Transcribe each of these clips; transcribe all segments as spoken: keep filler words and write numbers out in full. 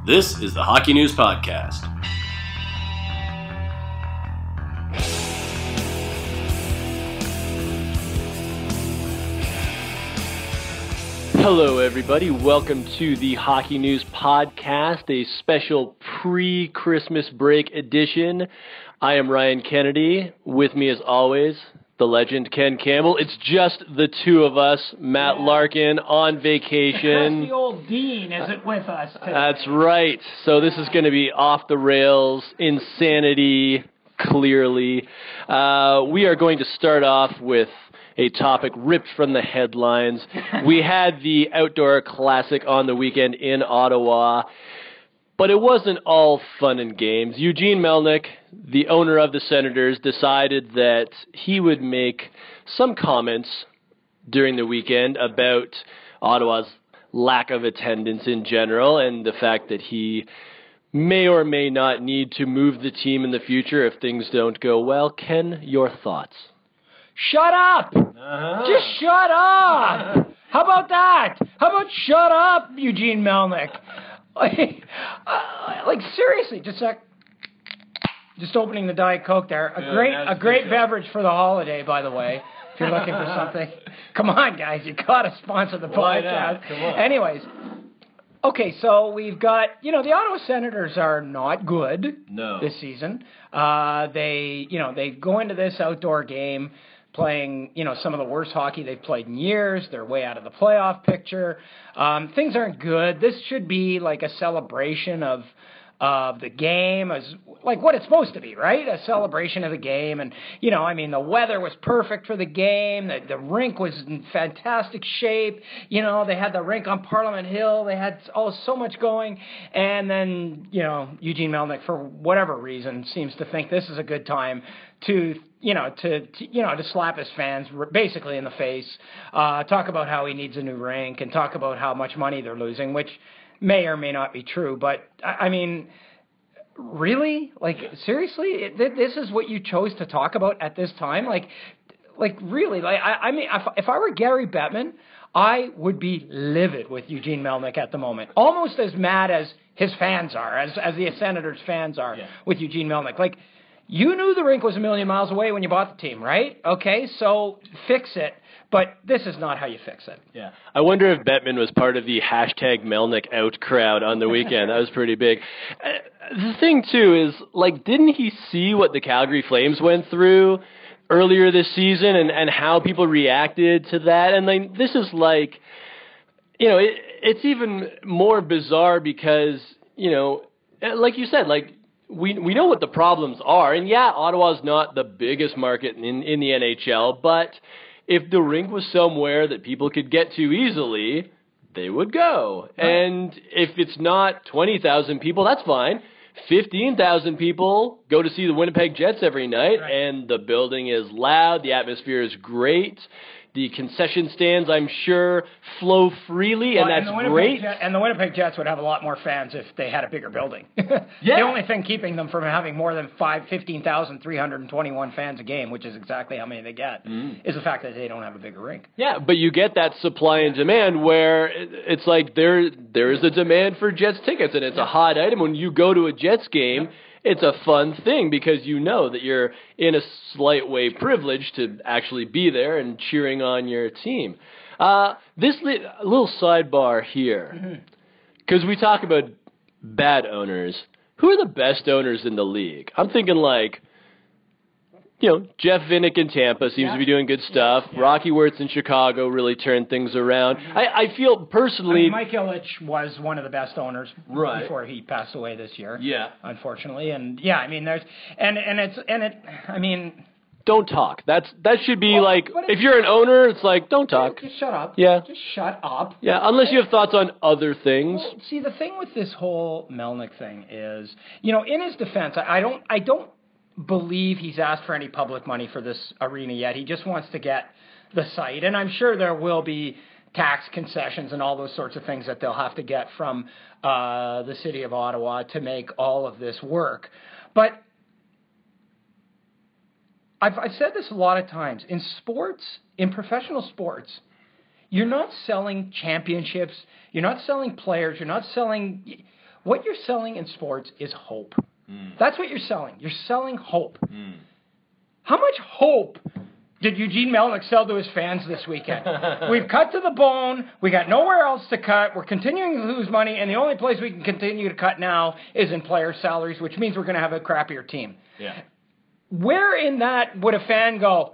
This is the Hockey News Podcast. Hello, everybody. Welcome to the Hockey News Podcast, a special pre-Christmas break edition. I am Ryan Kennedy. With me, as always, the legend Ken Campbell. It's just the two of us. Matt yeah. Larkin on vacation. The old Dean isn't with us today. That's right. So this is going to be off the rails, insanity, clearly. Uh, we are going to start off with a topic ripped from the headlines. We had the Outdoor Classic on the weekend in Ottawa, but it wasn't all fun and games. Eugene Melnyk, the owner of the Senators, decided that he would make some comments during the weekend about Ottawa's lack of attendance in general and the fact that he may or may not need to move the team in the future if things don't go well. Ken, your thoughts? Shut up! Uh-huh. Just shut up! How about that? How about shut up, Eugene Melnyk? Like, uh, like seriously, just like, just opening the Diet Coke there. A yeah, great, a great beverage for the holiday, by the way. If you're looking for something, come on, guys, you gotta sponsor the Why podcast. Not? Come on. Anyways, okay, so we've got, you know, the Ottawa Senators are not good no. this season. Uh, they, you know, they go into this outdoor game playing, you know, some of the worst hockey they've played in years. They're way out of the playoff picture. Um, things aren't good. This should be like a celebration of of the game, as like what it's supposed to be, right? A celebration of the game. And, you know, I mean, the weather was perfect for the game. The, the rink was in fantastic shape. You know, they had the rink on Parliament Hill. They had oh, so much going. And then, you know, Eugene Melnyk, for whatever reason, seems to think this is a good time to, you know, to, to you know, to slap his fans basically in the face, uh, talk about how he needs a new rink and talk about how much money they're losing, which may or may not be true. But, I, I mean, really? Like, seriously? It, this is what you chose to talk about at this time? Like, like really? Like, I, I mean, if, if I were Gary Bettman, I would be livid with Eugene Melnyk at the moment. Almost as mad as his fans are, as, as the Senators fans are yeah. with Eugene Melnyk. Like, you knew the rink was a million miles away when you bought the team, right? Okay, so fix it. But this is not how you fix it. Yeah, I wonder if Bettman was part of the hashtag Melnyk out crowd on the weekend. That was pretty big. Uh, the thing, too, is, like, didn't he see what the Calgary Flames went through earlier this season and, and how people reacted to that? And, like, this is, like, you know, it, it's even more bizarre because, you know, like you said, like, We we know what the problems are, and yeah, Ottawa's not the biggest market in, in the N H L, but if the rink was somewhere that people could get to easily, they would go. Right. And if it's not twenty thousand people, that's fine. fifteen thousand people go to see the Winnipeg Jets every night, right. And the building is loud, the atmosphere is great. The concession stands, I'm sure, flow freely, well, and that's and great. Jet, and the Winnipeg Jets would have a lot more fans if they had a bigger building. Yeah. The only thing keeping them from having more than fifteen thousand three hundred twenty-one fans a game, which is exactly how many they get, mm. is the fact that they don't have a bigger rink. Yeah, but you get that supply and demand where it's like there there is a demand for Jets tickets, and it's yeah. a hot item. When you go to a Jets game, yeah. it's a fun thing because you know that you're in a slight way privileged to actually be there and cheering on your team. Uh, this li- little sidebar here, because mm-hmm. we talk about bad owners. Who are the best owners in the league? I'm thinking like, you know, Jeff Vinik in Tampa seems yeah. to be doing good stuff. Yeah. Yeah. Rocky Wirtz in Chicago really turned things around. Mm-hmm. I, I feel personally... I mean, Mike Ilitch was one of the best owners right. before he passed away this year. Yeah. Unfortunately. And, yeah, I mean, there's... And, and it's... And it... I mean... Don't talk. That's That should be well, like... If you're an owner, it's like, don't talk. Just shut up. Yeah. Just shut up. Yeah, unless you have thoughts on other things. Well, see, the thing with this whole Melnyk thing is, you know, in his defense, I, I don't... I don't believe he's asked for any public money for this arena yet. He just wants to get the site, and I'm sure there will be tax concessions and all those sorts of things that they'll have to get from uh, the city of Ottawa to make all of this work. But I've, I've said this a lot of times. In sports, in professional sports, you're not selling championships. You're not selling players. You're not selling... what you're selling in sports is hope. Mm. That's what you're selling. You're selling hope. Mm. How much hope did Eugene Melnyk sell to his fans this weekend? We've cut to the bone. We got nowhere else to cut. We're continuing to lose money, and the only place we can continue to cut now is in player salaries, which means we're going to have a crappier team. Yeah. Where in that would a fan go,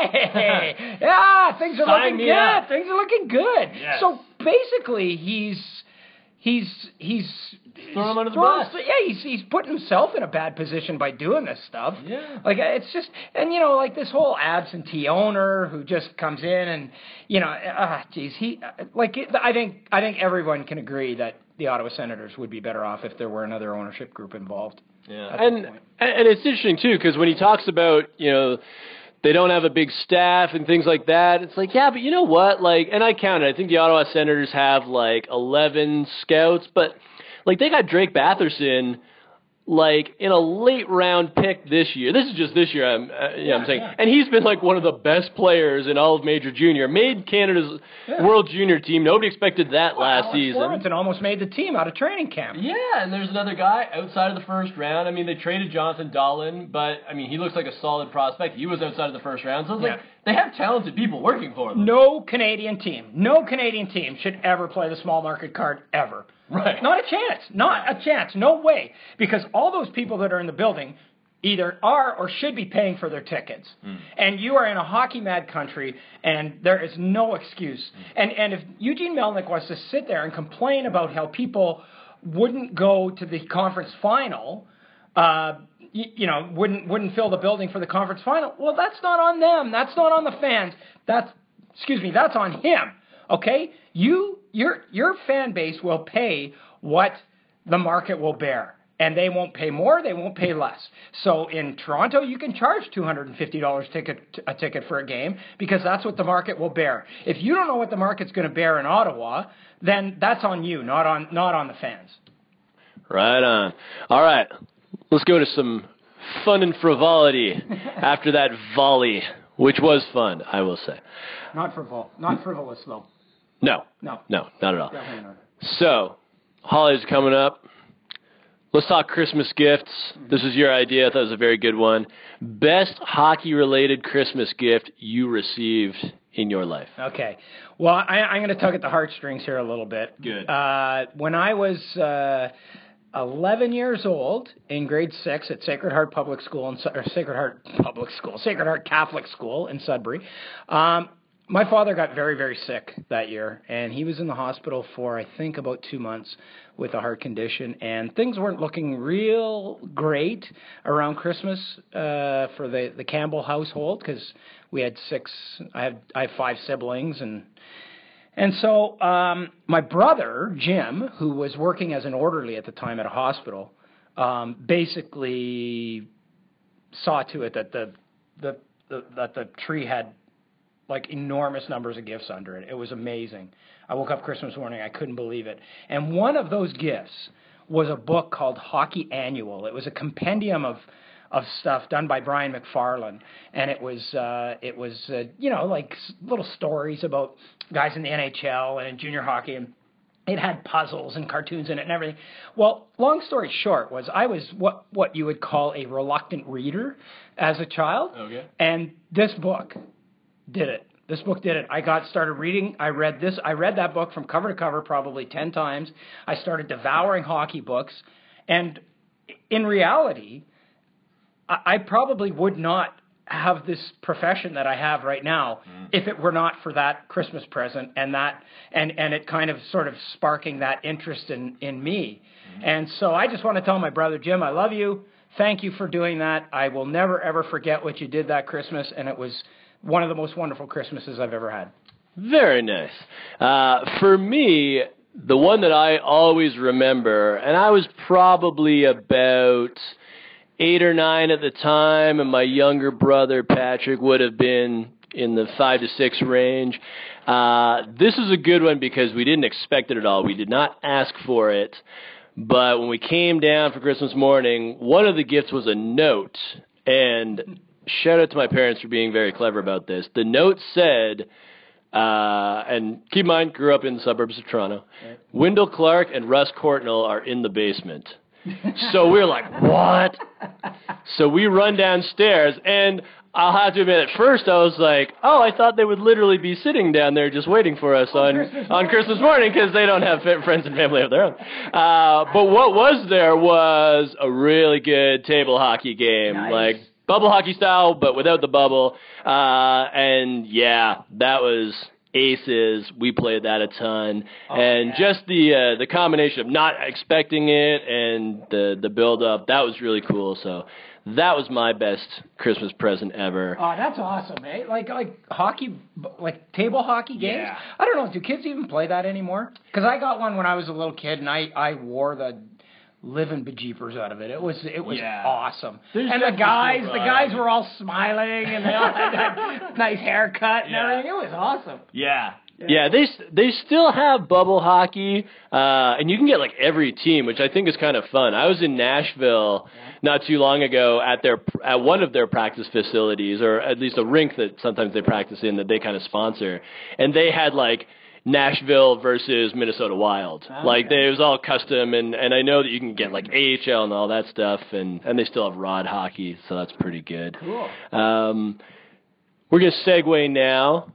hey, yeah, things are Sign looking me good. up. Things are looking good. Yes. So basically, he's he's he's Throw him under the throwing- bus. Yeah, he's he's putting himself in a bad position by doing this stuff. Yeah. Like it's just, and you know, like this whole absentee owner who just comes in and you know, ah, geez, he like it, I think I think everyone can agree that the Ottawa Senators would be better off if there were another ownership group involved. Yeah, at and this point. and it's interesting too because when he talks about you know they don't have a big staff and things like that, it's like yeah, but you know what? Like, and I counted. I think the Ottawa Senators have like eleven scouts, but like they got Drake Batherson like in a late round pick this year. This is just this year. I'm uh, yeah, I'm saying, yeah. and he's been like one of the best players in all of Major Junior. Made Canada's Yeah. World Junior team. Nobody expected that last Alex season. Formanton almost made the team out of training camp. Yeah, and there's another guy outside of the first round. I mean, they traded Jonathan Dahlin, but, I mean, he looks like a solid prospect. He was outside of the first round. So it's Yeah. like, they have talented people working for them. No Canadian team, no Canadian team should ever play the small market card ever. Right. Not a chance. Not a chance. No way. Because all those people that are in the building either are or should be paying for their tickets. Mm. And you are in a hockey-mad country, and there is no excuse. Mm. And and if Eugene Melnyk wants to sit there and complain about how people wouldn't go to the conference final, uh, you, you know, wouldn't wouldn't fill the building for the conference final, well, that's not on them. That's not on the fans. That's, excuse me, that's on him. Okay? You, your your fan base will pay what the market will bear. And they won't pay more, they won't pay less. So in Toronto, you can charge two hundred fifty dollars ticket, a ticket for a game because that's what the market will bear. If you don't know what the market's going to bear in Ottawa, then that's on you, not on not on the fans. Right on. All right, let's go to some fun and frivolity after that volley, which was fun, I will say. Not frivol, not frivolous though. No, No, no, not at all. definitely not. So, holidays coming up. Let's talk Christmas gifts. This is your idea. I thought it was a very good one. Best hockey-related Christmas gift you received in your life. Okay. Well, I, I'm going to tug at the heartstrings here a little bit. Good. Uh, when I was uh, eleven years old, in grade six at Sacred Heart Public School, in, or Sacred Heart Public School, Sacred Heart Catholic School in Sudbury, um, my father got very, very sick that year, and he was in the hospital for, I think, about two months with a heart condition, and things weren't looking real great around Christmas uh, for the, the Campbell household because we had six, I have, I have five siblings, and and so um, my brother, Jim, who was working as an orderly at the time at a hospital, um, basically saw to it that the, the, the that the tree had like enormous numbers of gifts under it. It was amazing. I woke up Christmas morning, I couldn't believe it. And one of those gifts was a book called Hockey Annual. It was a compendium of of stuff done by Brian McFarlane, and it was uh, it was uh, you know like little stories about guys in the N H L and in junior hockey, and it had puzzles and cartoons in it and everything. Well, long story short was I was what what you would call a reluctant reader as a child, Okay. and this book did it. This book did it. I got started reading. I read this. I read that book from cover to cover probably ten times. I started devouring hockey books. And in reality, I, I probably would not have this profession that I have right now mm. if it were not for that Christmas present and that and, and it kind of sort of sparking that interest in, in me. Mm. And so I just want to tell my brother, Jim, I love you. Thank you for doing that. I will never, ever forget what you did that Christmas, and it was one of the most wonderful Christmases I've ever had. Very nice. Uh, for me, the one that I always remember, and I was probably about eight or nine at the time, and my younger brother, Patrick, would have been in the five to six range. Uh, this is a good one because we didn't expect it at all. We did not ask for it. But when we came down for Christmas morning, one of the gifts was a note, and shout out to my parents for being very clever about this. The note said, Uh, and keep in mind, grew up in the suburbs of Toronto. Right. Wendell Clark and Russ Courtnall are in the basement. So we're like, what? So we run downstairs, and I'll have to admit, at first I was like, oh, I thought they would literally be sitting down there just waiting for us on, on Christmas morning, on Christmas morning because they don't have friends and family of their own. Uh, but what was there was a really good table hockey game, nice. like bubble hockey style, but without the bubble. Uh, and yeah, that was aces. We played that a ton. Oh, and yeah. just the uh, the combination of not expecting it and the, the build-up, that was really cool. So that was my best Christmas present ever. Oh, that's awesome, eh? Like like hockey, like table hockey games. Yeah. I don't know. Do kids even play that anymore? Because I got one when I was a little kid, and I, I wore the living bejeepers out of it. It was it was yeah. awesome. There's and the guys, the guys were all smiling, and they all had that nice haircut and yeah. everything. It was awesome. Yeah. Yeah, yeah they they still have bubble hockey, uh, and you can get like every team, which I think is kind of fun. I was in Nashville yeah. not too long ago at their at one of their practice facilities, or at least a rink that sometimes they practice in that they kind of sponsor, and they had like Nashville versus Minnesota Wild. Okay. Like they, it was all custom, and, and I know that you can get like A H L and all that stuff, and, and they still have rod hockey, so that's pretty good. Cool. Um, we're gonna segue now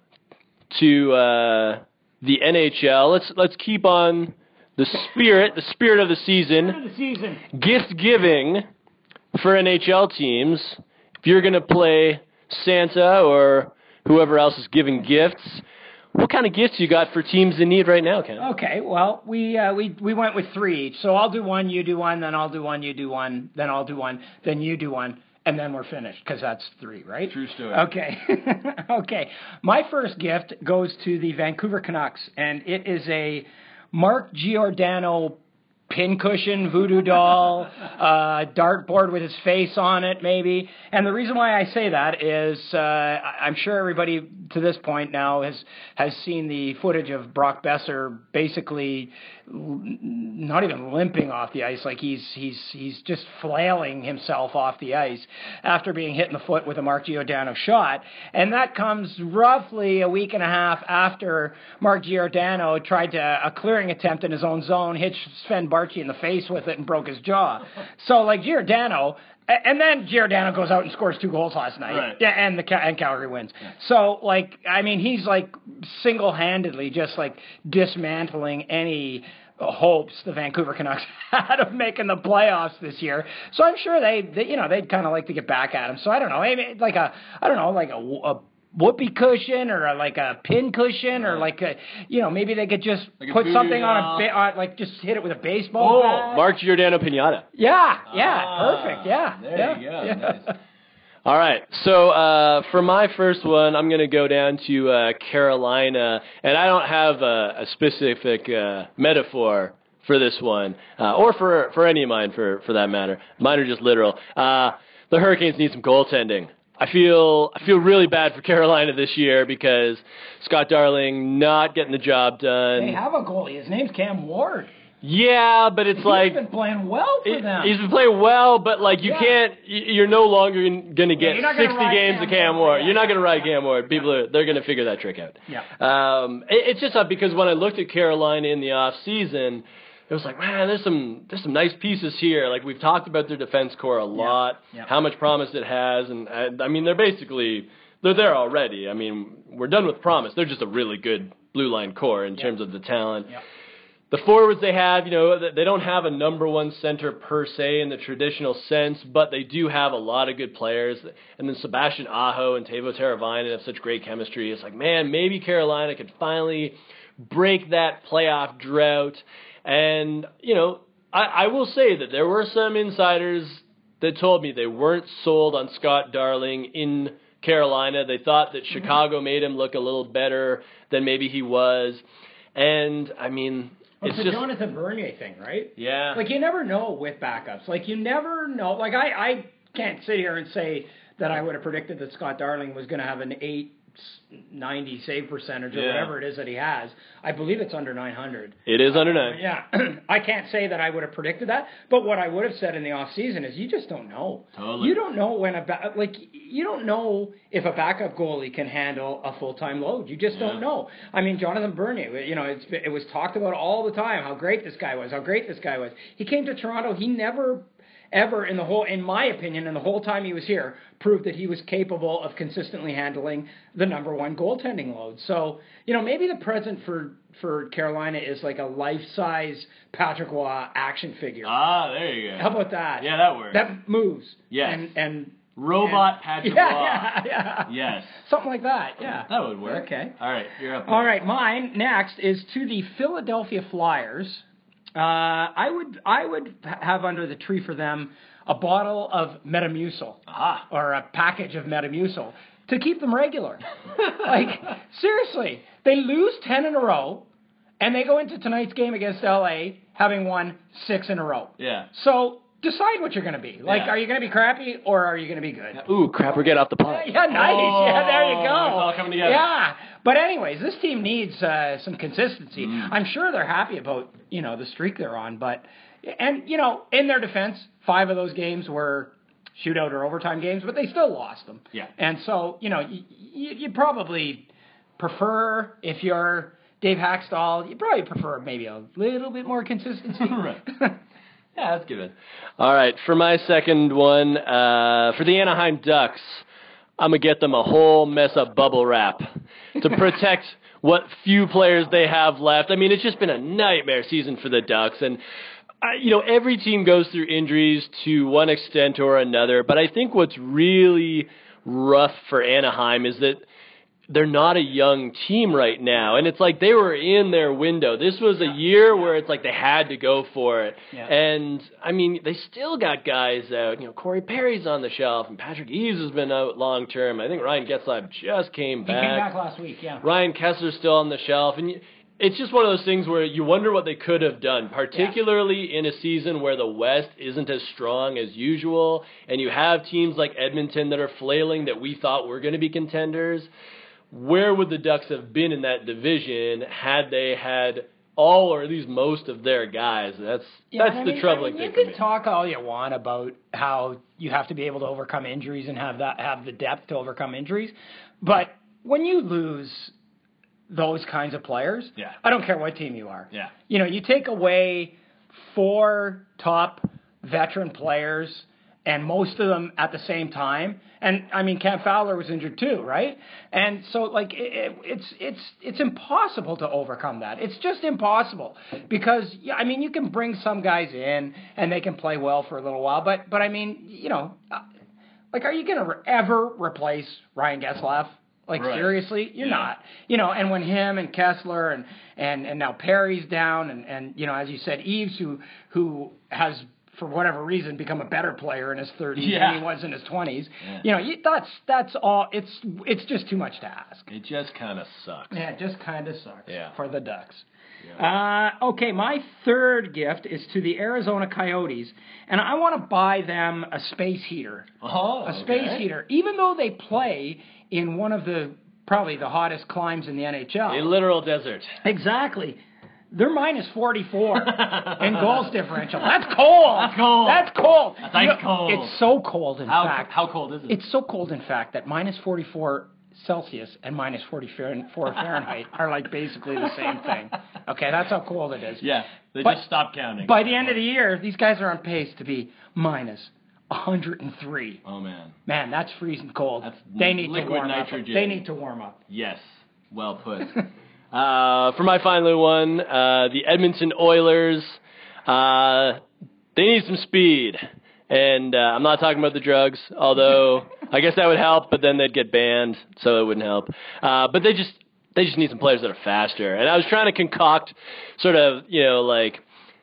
to uh, the N H L. Let's let's keep on the spirit, the spirit of the season. Spirit of the season. Gift giving for N H L teams. If you're gonna play Santa or whoever else is giving gifts, what kind of gifts you got for teams in need right now, Ken? Okay, well, we uh, we we went with three each. So I'll do one, you do one, then I'll do one, you do one, then I'll do one, then you do one. And then we're finished, because that's three, right? True story. Okay. okay. My first gift goes to the Vancouver Canucks, and it is a Mark Giordano pincushion, voodoo doll, uh, dartboard with his face on it, maybe. And the reason why I say that is uh, I'm sure everybody to this point now has has seen the footage of Brock Besser basically not even limping off the ice, like he's he's he's just flailing himself off the ice after being hit in the foot with a Mark Giordano shot. And that comes roughly a week and a half after Mark Giordano tried to a clearing attempt in his own zone, hit Sven Barchi in the face with it and broke his jaw. So like Giordano, and then Giordano goes out and scores two goals last night. Right. Yeah, and the and Calgary wins. Yeah. So like I mean he's like single-handedly just like dismantling any hopes the Vancouver Canucks had of making the playoffs this year. So I'm sure they, they you know, they'd kind of like to get back at him. So I don't know, maybe like a I don't know, like a, a whoopee cushion or a, like a pin cushion or like a, you know, maybe they could just like put something on a, on, like just hit it with a baseball oh, bat. Mark Giordano pinata. Yeah, yeah, ah, perfect, yeah. There yeah, you go. Yeah. Nice. All right, so uh, for my first one, I'm going to go down to uh, Carolina, and I don't have a, a specific uh, metaphor for this one, uh, or for, for any of mine, for, for that matter. Mine are just literal. Uh, the Hurricanes need some goaltending. I feel I feel really bad for Carolina this year because Scott Darling not getting the job done. They have a goalie. His name's Cam Ward. Yeah, but it's he's like... He's been playing well for it, them. He's been playing well, but like you yeah. can't... You're no longer going to get yeah, sixty games Cam of Cam Ward. Ward. Yeah, you're not yeah. going to ride Cam Ward. People are they're going to figure that trick out. Yeah. Um, it, it's just not because when I looked at Carolina in the off season, it was like, man, there's some there's some nice pieces here. Like we've talked about their defense core a lot, yeah. Yeah. how much promise it has, and I, I mean they're basically they're there already. I mean we're done with promise. They're just a really good blue line core in yeah. terms of the talent. Yeah. The forwards they have, you know, they don't have a number one center per se in the traditional sense, but they do have a lot of good players. And then Sebastian Aho and Teuvo Teravainen have such great chemistry. It's like, man, maybe Carolina could finally break that playoff drought. And, you know, I, I will say that there were some insiders that told me they weren't sold on Scott Darling in Carolina. They thought that Chicago made him look a little better than maybe he was. And, I mean... Well, it's the just Jonathan Bernier thing, right? Yeah. Like, you never know with backups. Like, you never know. Like, I, I can't sit here and say that I would have predicted that Scott Darling was going to have an eight ninety save percentage or Yeah. whatever it is that he has. I believe it's under nine hundred. It is under nine. Yeah. I can't say that I would have predicted that, but what I would have said in the off season is you just don't know. Totally. You don't know when a ba- like you don't know if a backup goalie can handle a full-time load. You just Yeah. don't know. I mean, Jonathan Bernier, you know, it's it was talked about all the time how great this guy was, how great this guy was. He came to Toronto, he never ever in the whole, in my opinion, in the whole time he was here, proved that he was capable of consistently handling the number one goaltending load. So, you know, maybe the present for, for Carolina is like a life-size Patrick Waugh action figure. Ah, there you go. How about that? Yeah, that works. That moves. Yes. And, and Robot and, Patrick yeah, Waugh. yeah, yeah. Yes. Something like that, yeah. That would work. Okay. All right, you're up. All right, mine next is to the Philadelphia Flyers. Uh, I would I would have under the tree for them a bottle of Metamucil Aha. or a package of Metamucil to keep them regular. Like, seriously, they lose ten in a row, and they go into tonight's game against L A having won six in a row. Yeah. So decide what you're going to be. Like, Yeah. are you going to be crappy or are you going to be good? Ooh, crap, we're getting off the pot. Yeah, nice. Oh, yeah, there you go. it's all coming together. Yeah. But anyways, this team needs uh, some consistency. Mm. I'm sure they're happy about, you know, the streak they're on. But, and, you know, in their defense, five of those games were shootout or overtime games, but they still lost them. Yeah. And so, you know, you, you probably prefer, if you're Dave Haxtell, you probably prefer maybe a little bit more consistency. Right. Yeah, that's good. All right, for my second one, uh, for the Anaheim Ducks, I'm going to get them a whole mess of bubble wrap to protect what few players they have left. I mean, it's just been a nightmare season for the Ducks, and I, you know, every team goes through injuries to one extent or another, but I think what's really rough for Anaheim is that they're not a young team right now, and it's like they were in their window. This was a year where it's like they had to go for it, Yeah. and I mean they still got guys out. You know, Corey Perry's on the shelf, and Patrick Eves has been out long term. I think Ryan Getzlaf just came He back. came back last week, yeah. Ryan Kessler's still on the shelf, and you, it's just one of those things where you wonder what they could have done, particularly in a season where the West isn't as strong as usual, and you have teams like Edmonton that are flailing that we thought were going to be contenders. Where would the Ducks have been in that division had they had all or at least most of their guys? That's Yeah, that's I the mean, troubling I mean, thing for you me. can talk all you want about how you have to be able to overcome injuries and have that have the depth to overcome injuries, but when you lose those kinds of players, Yeah. I don't care what team you are. Yeah. You know, you take away four top veteran players and most of them at the same time. And I mean, Cam Fowler was injured too, right? And so, like, it, it, it's it's it's impossible to overcome that. It's just impossible because, yeah, I mean, you can bring some guys in and they can play well for a little while, but but I mean, you know, uh, like, are you gonna re- ever replace Ryan Getzlaf? Like, Right. seriously, you're Yeah. not. You know, and when him and Kessler and and and now Perry's down, and and you know, as you said, Eves, who who has, for whatever reason, become a better player in his thirties Yeah. than he was in his twenties. Yeah. You know, you, that's that's all. It's it's just too much to ask. It just kind of sucks. Yeah, it just kind of sucks Yeah. for the Ducks. Uh, okay, my third gift is to the Arizona Coyotes, and I want to buy them a space heater. Oh, A space okay. heater, even though they play in one of the probably the hottest climes in the N H L. A literal desert. Exactly. They're minus forty-four in goals differential. That's cold. That's cold. That's cold. That's You ice know, cold. It's so cold, in How fact. how cold is it? It's so cold, in fact, that minus forty-four Celsius and minus forty-four Fahrenheit are like basically the same thing. Okay, that's how cold it is. yeah, they But just stopped counting. By the end of the year, these guys are on pace to be minus one hundred three. Oh man. Man, that's freezing cold. That's they need to liquid warm nitrogen. up. They need to warm up. Yes, well put. uh, for my final one, uh, the Edmonton Oilers, uh, they need some speed. And uh, I'm not talking about the drugs, although I guess that would help, but then they'd get banned, so it wouldn't help. Uh, but they just they just need some players that are faster. And I was trying to concoct sort of, you know, like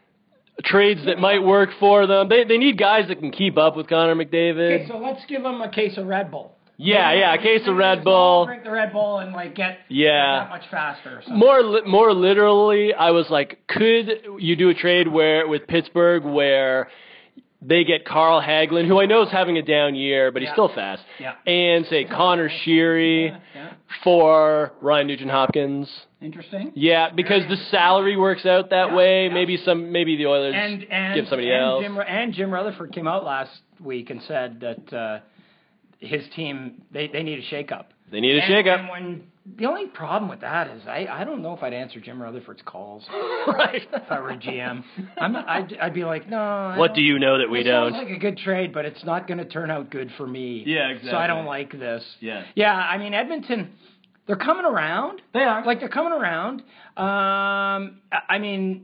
trades that might work for them. They they need guys that can keep up with Connor McDavid. Okay, so let's give them a case of Red Bull. Yeah, yeah, a case of Red Just Bull. Drink the Red Bull and like get Yeah. that much faster. Or something. More li- more literally, I was like, could you do a trade where with Pittsburgh where they get Carl Hagelin, who I know is having a down year, but he's Yeah. still fast. Yeah. And say Connor Sheary Yeah, yeah. for Ryan Nugent-Hopkins. Interesting. Yeah, because the salary works out that Yeah, way. yeah. Maybe some, maybe the Oilers And and give somebody and else. Jim, and Jim Rutherford came out last week and said that uh, his team they, they need a shakeup. They need a And, shakeup. and when the only problem with that is I, I don't know if I'd answer Jim Rutherford's calls Right. if I were G M. I'm not, I'd, I'd be like, no. I What don't- do you know that we it don't? sounds like a good trade, but it's not going to turn out good for me. Yeah, So I exactly. don't like this. Yeah. Yeah, I mean Edmonton, they're coming around. They are. Like they're coming around. Um, I I mean,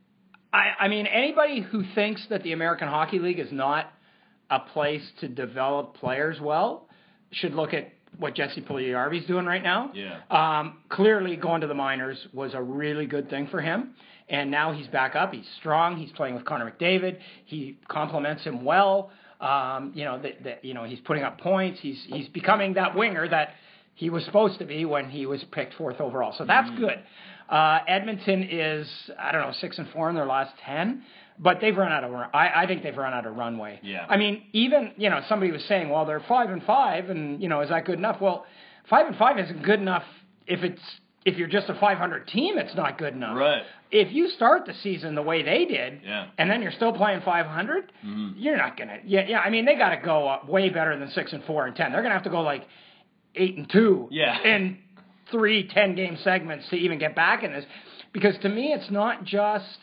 I, I mean anybody who thinks that the American Hockey League is not a place to develop players well should look at what Jesse Puljujarvi's doing right now. Yeah. Um, clearly, going to the minors was a really good thing for him, and now he's back up. He's strong. He's playing with Connor McDavid. He complements him well. Um, you know, that that you know he's putting up points. He's he's becoming that winger that he was supposed to be when he was picked fourth overall. So that's Mm. good. Uh, Edmonton is I don't know six and four in their last ten. But they've run out of run. I, I think they've run out of runway. Yeah. I mean, even you know, somebody was saying, well, they're five and five, and you know, is that good enough? Well, five and five isn't good enough if it's if you're just a five hundred team. It's not good enough. Right. If you start the season the way they did, Yeah. and then you're still playing five hundred, Mhm. you're not gonna. Yeah, yeah. I mean, they got to go up way better than six and four and ten. They're gonna have to go like eight and two. Yeah. In three ten game segments to even get back in this, because to me, it's not just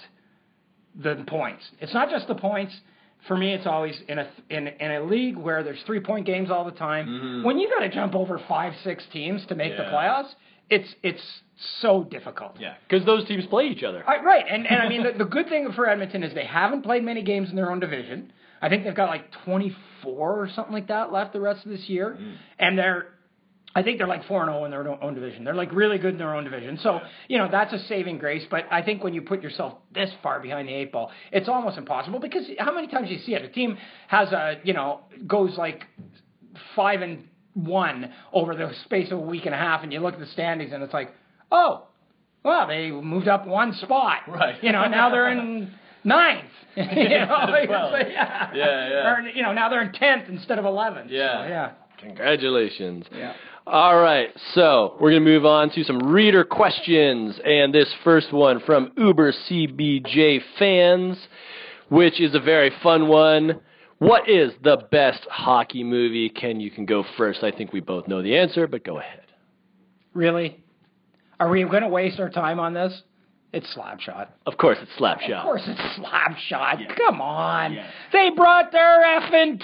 the points. It's not just the points. For me, it's always in a in in a league where there's three point games all the time. Mhm. When you got to jump over five, six teams to make the Yeah. playoffs, it's it's so difficult. Yeah, because those teams play each other. Uh, right, and and I mean the, the good thing for Edmonton is they haven't played many games in their own division. I think they've got like twenty-four or something like that left the rest of this year, Mm. and they're. I think they're like four and zero in their own own division. They're like really good in their own division. So you know that's a saving grace. But I think when you put yourself this far behind the eight ball, it's almost impossible. Because how many times do you see it? A team has a you know goes like five and one over the space of a week and a half, and you look at the standings, and it's like, oh, well, they moved up one spot. Right. You know, now they're in ninth. you know, like, Well, it's like, yeah. yeah, yeah. Or you know, now they're in tenth instead of eleventh. Yeah. So, yeah. Congratulations. Yeah. All right, so we're going to move on to some reader questions, and this first one from Uber C B J Fans, which is a very fun one. What is the best hockey movie? Ken, you can go first. I think we both know the answer, but go ahead. Really? Are we going to waste our time on this? It's Slapshot. Of course, it's Slapshot. Of course it's Slapshot. Yeah. Come on. Yeah. They brought their effing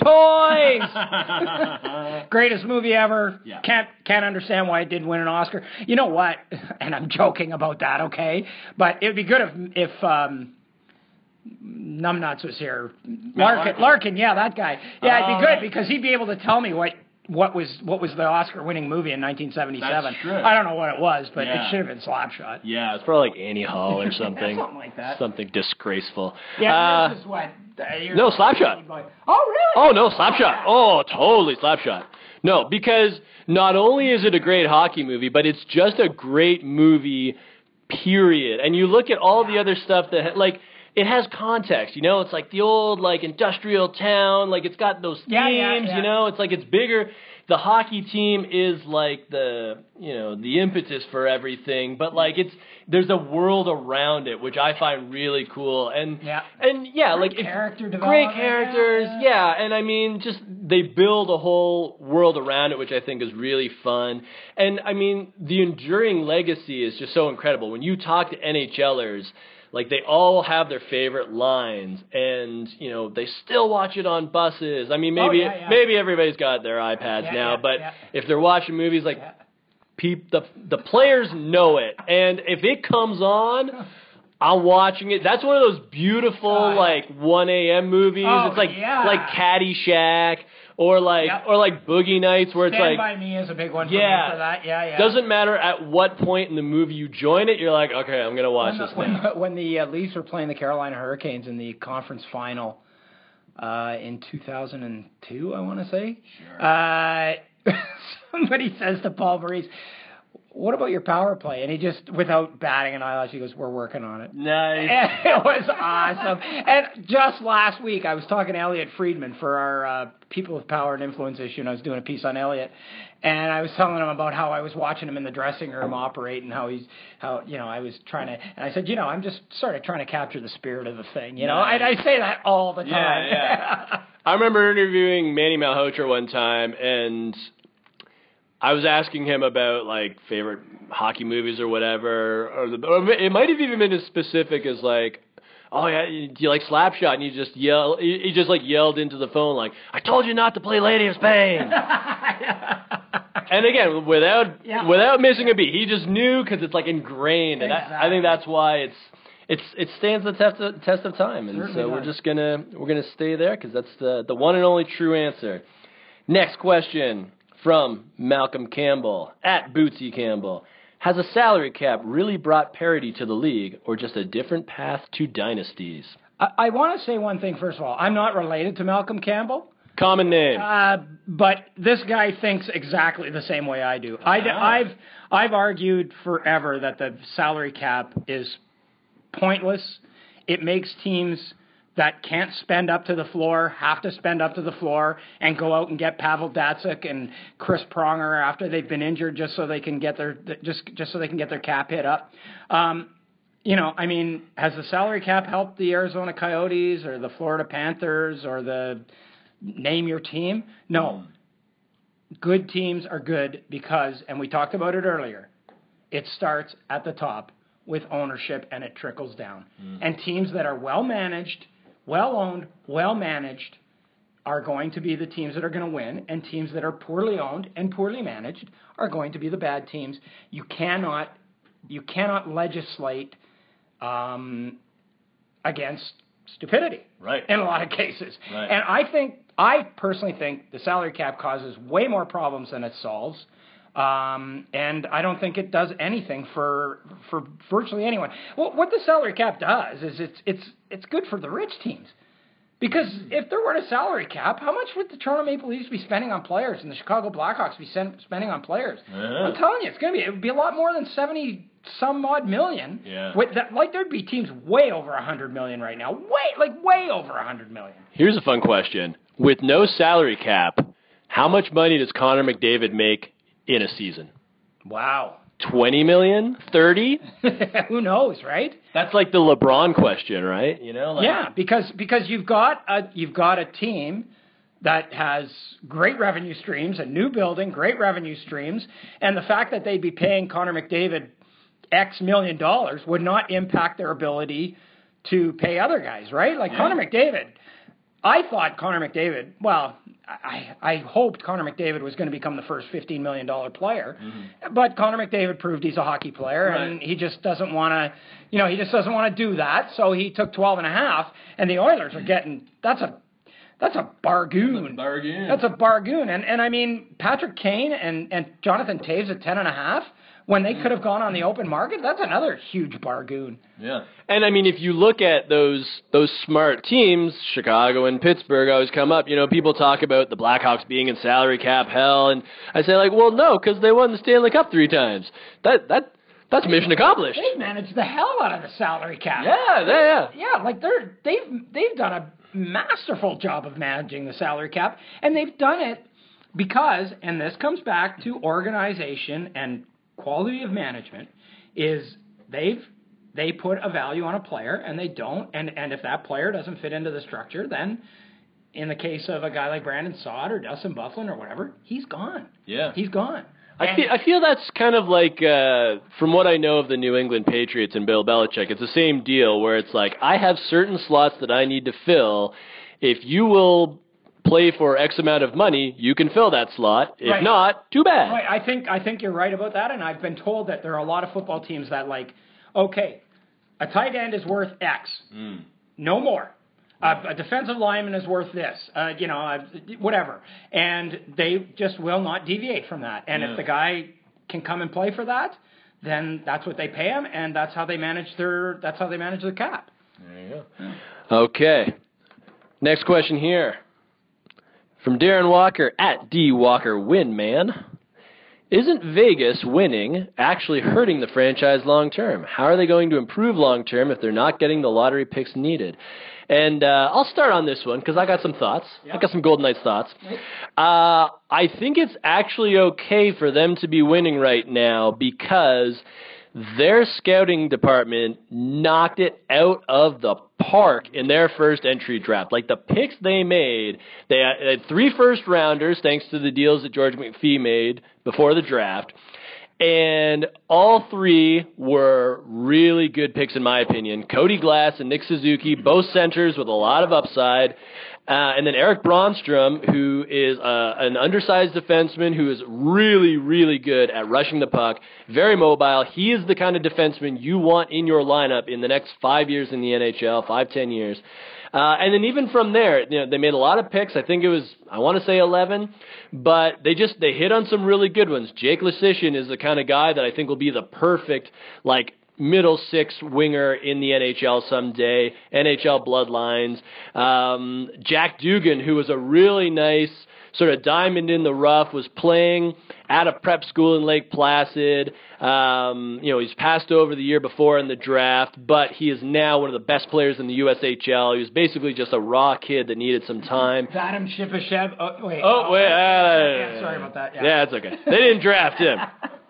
toys. Greatest movie ever. Yeah. Can't can't understand why it didn't win an Oscar. You know what? And I'm joking about that, okay? But it would be good if if um Numbnuts was here. Larkin, Larkin. Larkin, yeah, that guy. Yeah, it'd Oh, be good right. because he'd be able to tell me what what was what was the Oscar-winning movie in nineteen seventy-seven. That's true. I don't know what it was, but Yeah. it should have been Slapshot. Yeah. It's probably like Annie Hall or something. Something like that. Something disgraceful. Yeah, Uh, this is what. Uh, you're- no, Slapshot. Oh, really? Oh, no, Slapshot. Oh, totally Slapshot. No, because not only is it a great hockey movie, but it's just a great movie, period. And you look at all the other stuff that, like, it has context, you know? It's like the old, like, industrial town. Like, it's got those themes, Yeah, yeah, yeah. you know? It's like it's bigger. The hockey team is, like, the, you know, the impetus for everything. But, like, it's, there's a world around it, which I find really cool. And, Yeah. and yeah, Great like, if- character great development, characters, yeah, yeah. yeah. And I mean, just they build a whole world around it, which I think is really fun. And I mean, the enduring legacy is just so incredible. When you talk to NHLers, like they all have their favorite lines, and you know they still watch it on buses. I mean, maybe Oh, yeah, yeah. maybe everybody's got their iPads Yeah, now, yeah, but yeah. if they're watching movies, like Yeah. peep, the the players know it, and if it comes on. I'm watching it. That's one of those beautiful Oh, yeah. like one a.m. movies. Oh, it's like yeah. like Caddyshack or like Yep. or like Boogie Nights, where it's Stand like by Me is a big one for, Yeah. me for that. Yeah, yeah. doesn't matter at what point in the movie you join it. You're like, okay, I'm gonna watch when the, this when, now. when the uh, Leafs were playing the Carolina Hurricanes in the conference final uh, in two thousand two, I want to say. Sure. Uh, somebody says to Paul Maurice, what about your power play? And he just, without batting an eyelash, he goes, we're working on it. Nice. And it was awesome. And just last week, I was talking to Elliot Friedman for our uh, People with Power and Influence issue, and I was doing a piece on Elliot. And I was telling him about how I was watching him in the dressing room operate and how he's, how, you know, I was trying to, and I said, you know, I'm just sort of trying to capture the spirit of the thing, you know. Nice. And I say that all the time. Yeah, yeah. I remember interviewing Manny Malhotra one time, and I was asking him about, like, favorite hockey movies or whatever, or, the, or it might have even been as specific as, like, oh, yeah, do you like Slapshot? And he just yell, he, he just, like, yelled into the phone, like, I told you not to play Lady of Spain. And again, without yeah. without missing a beat, he just knew because it's, like, ingrained. And exactly. I, I think that's why it's, it's it stands the test of, test of time. And Certainly so does. we're just going to we're gonna stay there because that's the, the one and only true answer. Next question. From Malcolm Campbell, at Bootsy Campbell. Has a salary cap really brought parity to the league or just a different path to dynasties? I, I want to say one thing, first of all. I'm not related to Malcolm Campbell. Common name. Uh, but this guy thinks exactly the same way I do. I, ah. I've, I've argued forever that the salary cap is pointless. It makes teams that can't spend up to the floor, have to spend up to the floor, and go out and get Pavel Datsyuk and Chris Pronger after they've been injured, just so they can get their just just so they can get their cap hit up. Um, you know, I mean, has the salary cap helped the Arizona Coyotes or the Florida Panthers or the name your team? No. Good teams are good because, and we talked about it earlier, it starts at the top with ownership and it trickles down. Mm. And teams that are well managed, well-owned, well-managed are going to be the teams that are going to win, and teams that are poorly owned and poorly managed are going to be the bad teams. You cannot, you cannot legislate um, against stupidity, right? In a lot of cases. Right. And I think, I personally think the salary cap causes way more problems than it solves. Um, and I don't think it does anything for for virtually anyone. Well, what the salary cap does is it's it's it's good for the rich teams. Because if there weren't a salary cap, how much would the Toronto Maple Leafs be spending on players and the Chicago Blackhawks be spending on players? Yeah. I'm telling you, it's going to be it would be a lot more than seventy some odd million. Yeah. With that, like there'd be teams way over a hundred million right now, way like way over a hundred million. Here's a fun question: with no salary cap, how much money does Connor McDavid make in a season? Wow. twenty million? thirty? Who knows, right? That's like the LeBron question, right? You know, like, yeah, because because you've got a you've got a team that has great revenue streams, a new building, great revenue streams, and the fact that they'd be paying Connor McDavid X million dollars would not impact their ability to pay other guys, right? Like yeah. Connor McDavid, I thought Connor McDavid, well, I, I hoped Connor McDavid was going to become the first fifteen million dollars player, mm-hmm. but Connor McDavid proved he's a hockey player, right. and he just doesn't want to, you know, he just doesn't want to do that, so he took twelve and a half, and the Oilers are getting, that's a, that's a bargain. That's a bargain. That's a bargain, and, and I mean, Patrick Kane and, and Jonathan Toews at ten and a half, when they could have gone on the open market, that's another huge bargain. Yeah. And, I mean, if you look at those those smart teams, Chicago and Pittsburgh always come up. You know, people talk about the Blackhawks being in salary cap hell, and I say, like, well, no, because they won the Stanley Cup three times. That that That's mission accomplished. They managed the hell out of the salary cap. Yeah, yeah, yeah. Yeah, like, they're, they've, they've done a masterful job of managing the salary cap, and they've done it because, and this comes back to organization and quality of management, is they've they put a value on a player and they don't, and, and if that player doesn't fit into the structure, then in the case of a guy like Brandon Saad or Dustin Byfuglien or whatever, he's gone. Yeah. He's gone. I feel, I feel that's kind of like, uh, from what I know of the New England Patriots and Bill Belichick, it's the same deal where it's like, I have certain slots that I need to fill. If you will play for X amount of money, you can fill that slot. If right. not, too bad. Right. I think I think you're right about that, and I've been told that there are a lot of football teams that, like, okay, a tight end is worth X, mm. no more. Uh, a defensive lineman is worth this, uh, you know, uh, whatever, and they just will not deviate from that. And yeah. if the guy can come and play for that, then that's what they pay him, and that's how they manage their that's how they manage the cap. There you go. Yeah. Okay. Next question here. From Darren Walker, at D Walker Win Man. isn't Vegas winning actually hurting the franchise long term? How are they going to improve long term if they're not getting the lottery picks needed? And uh, I'll start on this one because I got some thoughts. Yeah. I got some Golden Knights thoughts. Uh, I think it's actually okay for them to be winning right now because their scouting department knocked it out of the park in their first entry draft. Like the picks they made, they had three first rounders thanks to the deals that George McPhee made before the draft. And all three were really good picks, in my opinion. Cody Glass and Nick Suzuki, both centers with a lot of upside. Uh, and then Eric Bronstrom, who is uh, an undersized defenseman who is really, really good at rushing the puck, very mobile. He is the kind of defenseman you want in your lineup in the next five years in the N H L, five, ten years. Uh, and then even from there, you know, they made a lot of picks. I think it was, I want to say eleven, but they just, they hit on some really good ones. Jake Leschyshyn is the kind of guy that I think will be the perfect, like, middle six winger in the N H L someday, N H L bloodlines. Um, Jack Dugan, who was a really nice sort of diamond in the rough, was playing at a prep school in Lake Placid. Um, you know, he's passed over the year before in the draft, but he is now one of the best players in the U S H L. He was basically just a raw kid that needed some time. Vadim Shipachyov. Oh, wait. Oh, oh wait. Uh, yeah, sorry about that. Yeah, yeah that's okay. They didn't draft him.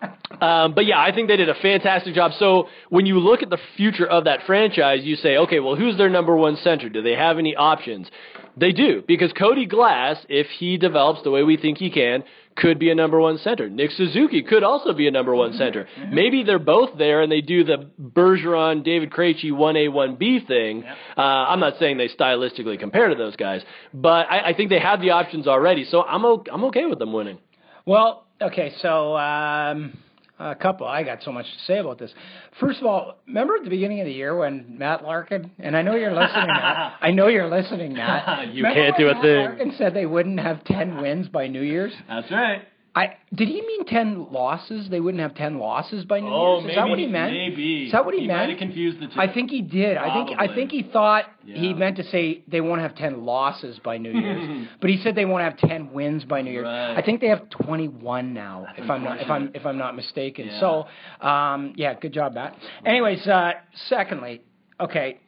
Um, but, yeah, I think they did a fantastic job. So when you look at the future of that franchise, you say, okay, well, who's their number one center? Do they have any options? They do, because Cody Glass, if he develops the way we think he can, could be a number one center. Nick Suzuki could also be a number one center. Maybe they're both there and they do the Bergeron, David Krejci one A, one B thing. Uh, I'm not saying they stylistically compare to those guys, but I, I think they have the options already, so I'm, o- I'm okay with them winning. Well, okay, so... Um A couple. I got so much to say about this. First of all, remember at the beginning of the year when Matt Larkin, and I know you're listening, Matt. I know you're listening, Matt. you remember can't do a Matt thing. Larkin said they wouldn't have ten wins by New Year's? That's right. I did he mean ten losses? They wouldn't have ten losses by New oh, Year's? Is maybe, that what he meant? Maybe. Is that what he, he meant? He might have confused the two. I think he did. Probably. I think I think he thought yeah. he meant to say they won't have ten losses by New Year's, but he said they won't have ten wins by New Year's. Right. I think they have twenty-one now, That's if I'm not if I'm if I'm not mistaken. Yeah. So, um, yeah, good job, Matt. Anyways, uh, secondly, okay,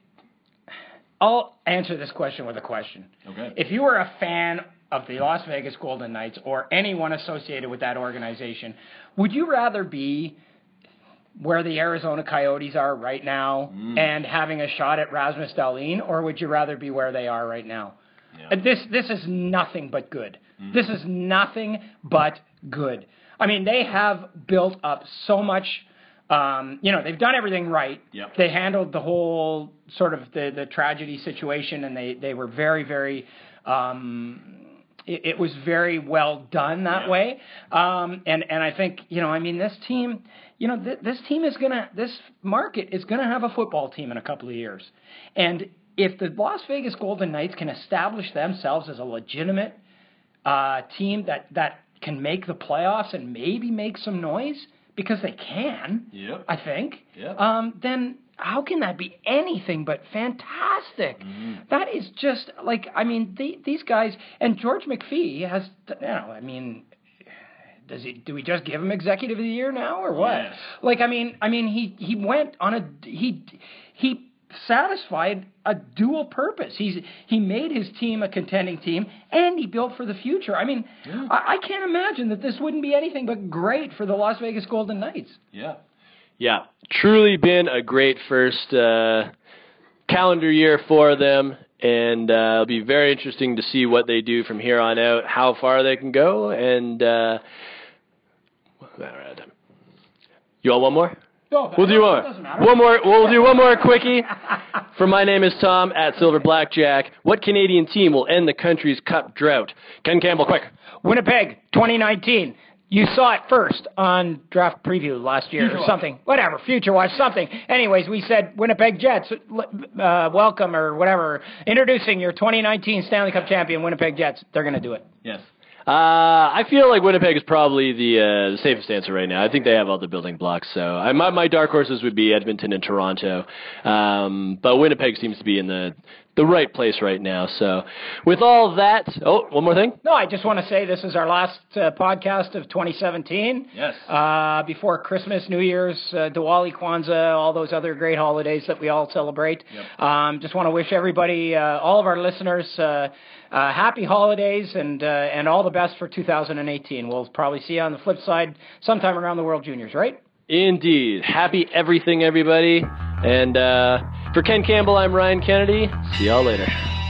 I'll answer this question with a question. Okay. If you were a fan of the Las Vegas Golden Knights or anyone associated with that organization, would you rather be where the Arizona Coyotes are right now mm. and having a shot at Rasmus Dahlin, or would you rather be where they are right now? Yeah. This this is nothing but good. Mm. This is nothing but good. I mean, they have built up so much. Um, you know, they've done everything right. Yep. They handled the whole sort of the, the tragedy situation, and they, they were very, very... Um, It, it was very well done that yeah. way, um, and and I think you know I mean this team, you know th- this team is gonna this market is gonna have a football team in a couple of years, and if the Las Vegas Golden Knights can establish themselves as a legitimate uh, team that that can make the playoffs and maybe make some noise because they can, yep. I think, yep. um, then. How can that be anything but fantastic? Mm-hmm. That is just like, I mean, the, these guys, and George McPhee has, you know, I mean, does he, do we just give him executive of the year now or what? Yes. Like, I mean, I mean, he, he went on a, he, he satisfied a dual purpose. He's, he made his team a contending team and he built for the future. I mean, yeah. I, I can't imagine that this wouldn't be anything but great for the Las Vegas Golden Knights. Yeah. Yeah, truly been a great first uh, calendar year for them, and uh, it'll be very interesting to see what they do from here on out, how far they can go, and uh, you want one more? No, we'll do one more. One more. We'll do one more quickie. From My Name is Tom at Silver Blackjack. What Canadian team will end the country's cup drought? Ken Campbell, quick. Winnipeg, twenty nineteen. You saw it first on Draft Preview last year Future or Watch. something. Whatever, Future Watch, something. Anyways, we said Winnipeg Jets, uh, welcome or whatever. Introducing your twenty nineteen Stanley Cup champion, Winnipeg Jets. They're going to do it. Yes. Uh, I feel like Winnipeg is probably the, uh, the safest answer right now. I think they have all the building blocks. So I, my, my dark horses would be Edmonton and Toronto. Um, but Winnipeg seems to be in the the right place right now. So with all that, oh, one more thing. No, I just want to say this is our last uh, podcast of twenty seventeen. Yes. Uh, before Christmas, New Year's, uh, Diwali, Kwanzaa, all those other great holidays that we all celebrate. Yep. Um, just want to wish everybody, uh, all of our listeners, uh, uh, happy holidays and uh, and all the best for two thousand eighteen. We'll probably see you on the flip side sometime around the World Juniors, right? Indeed. Happy everything, everybody. And uh, for Ken Campbell, I'm Ryan Kennedy. See y'all later.